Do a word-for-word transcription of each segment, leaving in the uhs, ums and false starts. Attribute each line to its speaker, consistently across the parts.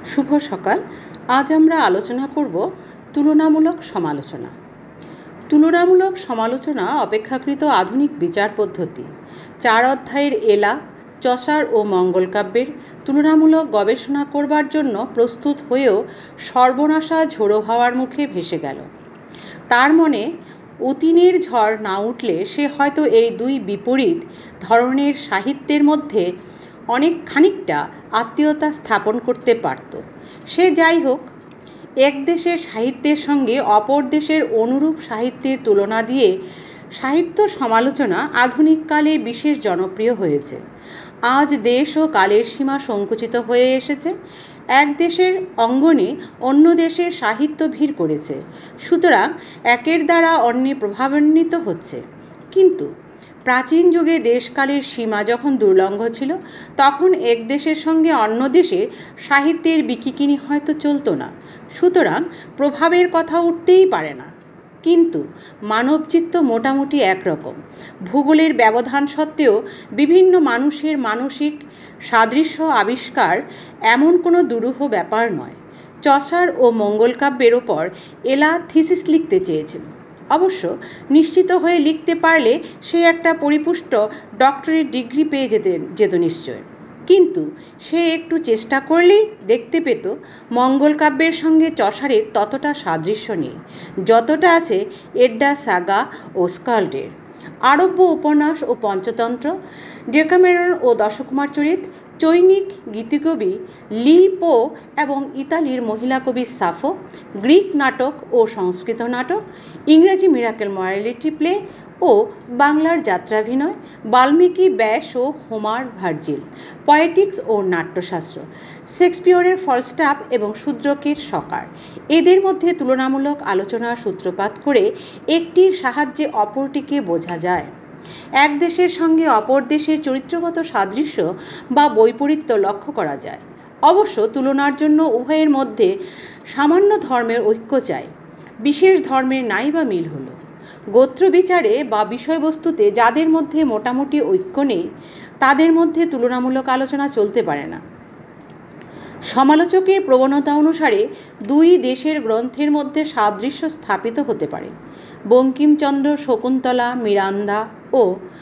Speaker 1: শুভ সকাল। আজ আমরা আলোচনা করব তুলনামূলক সমালোচনা। তুলনামূলক সমালোচনা অপেক্ষাকৃত আধুনিক বিচার পদ্ধতি। চার অধ্যায়ের এলা, চসার ও মঙ্গল কাব্যের তুলনামূলক গবেষণা করবার জন্য প্রস্তুত হয়েও সর্বনাশা ঝোড়ো হাওয়ার মুখে ভেসে গেল। তার মনে অতীনের ঝড় না উঠলে সে হয়তো এই দুই বিপরীত ধরনের সাহিত্যের মধ্যে অনেক খানিকটা আত্মীয়তা স্থাপন করতে পারত। সে যাই হোক, এক দেশের সাহিত্যের সঙ্গে অপর দেশের অনুরূপ সাহিত্যের তুলনা দিয়ে সাহিত্য সমালোচনা আধুনিককালে বিশেষ জনপ্রিয় হয়েছে। আজ দেশ ও কালের সীমা সংকুচিত হয়ে এসেছে। এক দেশের অঙ্গনে অন্য দেশের সাহিত্য ভিড় করেছে, সুতরাং একের দ্বারা অন্যে প্রভাবান্বিত হচ্ছে। কিন্তু প্রাচীন যুগে দেশকালের সীমা যখন দুর্লঙ্ঘ ছিল, তখন এক দেশের সঙ্গে অন্য দেশের সাহিত্যের বিকিকিনি হয়তো চলতো না, সুতরাং প্রভাবের কথা উঠতেই পারে না। কিন্তু মানবচিত্ত মোটামুটি একরকম। ভূগোলের ব্যবধান সত্ত্বেও বিভিন্ন মানুষের মানসিক সাদৃশ্য আবিষ্কার এমন কোনো দুরূহ ব্যাপার নয়। চসার ও মঙ্গল কাব্যের ওপর এলা থিসিস লিখতে চেয়েছিল। অবশ্য নিশ্চিত হয়ে লিখতে পারলে সে একটা পরিপুষ্ট ডক্টরেট ডিগ্রি পেয়ে যেতে যেত নিশ্চয়। কিন্তু সে একটু চেষ্টা করলেই দেখতে পেত মঙ্গল কাব্যের সঙ্গে চসারের ততটা সাদৃশ্য নেই যতটা আছে এড্ডা সাগা ও স্কাল্ডের। আরব্য উপন্যাস ও পঞ্চতন্ত্র, ডেকামেরন ও দশকুমার চরিত, চৈনিক গীতিকবি লি পো এবং ইতালির মহিলা কবি সাফো, গ্রিক নাটক ও সংস্কৃত নাটক, ইংরেজি মিরাকেল মরালিটি প্লে ও বাংলার যাত্রাভিনয়, বাল্মীকি ব্যাস ও হোমার ভার্জিল, পয়েটিক্স ও নাট্যশাস্ত্র, শেক্সপিয়রের ফলস্টাফ এবং শূদ্রকের সকার, এদের মধ্যে তুলনামূলক আলোচনার সূত্রপাত করে একটির সাহায্যে অপরটিকে বোঝা যায়। এক দেশের সঙ্গে অপর দেশের চরিত্রগত সাদৃশ্য বা বৈপরীত্য লক্ষ্য করা যায়। অবশ্য তুলনার জন্য উভয়ের মধ্যে সামান্য ধর্মের ঐক্য চাই। বিশেষ ধর্মের নাই বা মিল হলো। গোত্র বিচারে বা বিষয়বস্তুতে যাদের মধ্যে মোটামুটি ঐক্য নেই, তাদের মধ্যে তুলনামূলক আলোচনা চলতে পারে না। সমালোচকের প্রবণতা অনুসারে দুই দেশের গ্রন্থের মধ্যে সাদৃশ্য স্থাপিত হতে পারে। বঙ্কিমচন্দ্র শকুন্তলা, মিরান্দা ও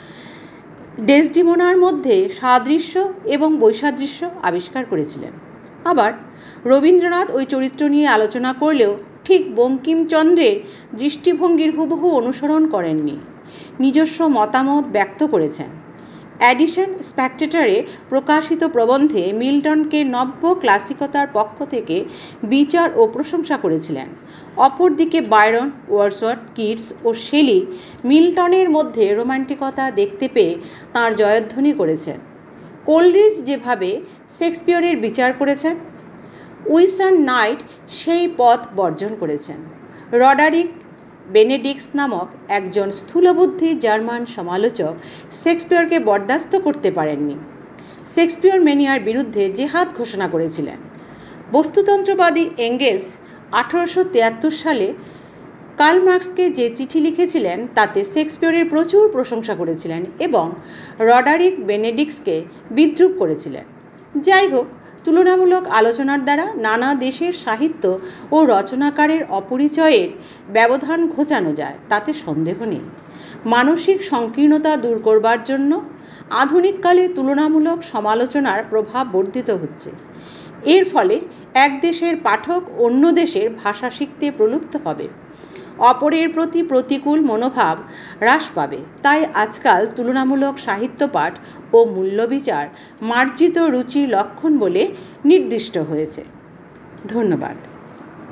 Speaker 1: ডেসডিমোনার মধ্যে সাদৃশ্য এবং বৈসাদৃশ্য আবিষ্কার করেছিলেন। আবার রবীন্দ্রনাথ ওই চরিত্র নিয়ে আলোচনা করলেও ঠিক বঙ্কিমচন্দ্রের দৃষ্টিভঙ্গির হুবহু অনুসরণ করেননি, নিজস্ব মতামত ব্যক্ত করেছেন। এডিশন স্পেকটেটরে প্রকাশিত প্রবন্ধে মিল্টনকে নব্য ক্লাসিকতার পক্ষ থেকে বিচার ও প্রশংসা করেছিলেন। অপরদিকে বায়রন, ওয়ার্ডসওয়ার্থ, কিটস ও শেলি মিল্টনের মধ্যে রোমান্টিকতা দেখতে পেয়ে তাঁর জয়ধ্বনি করেছেন। কোলরিজ যেভাবে শেক্সপিয়রের বিচার করেছেন, উইলসন নাইট সেই পথ বর্জন করেছেন। রডারিক বেনেডিক্টস নামক একজন স্থূলবুদ্ধি জার্মান সমালোচক শেক্সপিয়রকে বরদাস্ত করতে পারেননি। শেক্সপিয়র ম্যানিয়ার বিরুদ্ধে জেহাদ ঘোষণা করেছিলেন। বস্তুতন্ত্রবাদী এঙ্গেলস আঠারোশো তিয়াত্তর সালে কার্ল মার্কসকে যে চিঠি লিখেছিলেন তাতে শেক্সপিয়রের প্রচুর প্রশংসা করেছিলেন এবং রডারিক বেনেডিক্টসকে বিদ্রূপ করেছিলেন। যাই হোক, তুলনামূলক আলোচনার দ্বারা নানা দেশের সাহিত্য ও রচনাকারের অপরিচয়ের ব্যবধান ঘোচানো যায়, তাতে সন্দেহ নেই। মানসিক সংকীর্ণতা দূর করবার জন্য আধুনিককালে তুলনামূলক সমালোচনার প্রভাব বর্ধিত হচ্ছে। এর ফলে এক দেশের পাঠক অন্য দেশের ভাষা শিখতে প্রলুব্ধ হবে, অপরের প্রতি প্রতিকূল মনোভাব হ্রাস পাবে। তাই আজকাল তুলনামূলক সাহিত্য পাঠ ও মূল্যবিচার মার্জিত রুচির লক্ষণ বলে নির্দিষ্ট হয়েছে। ধন্যবাদ।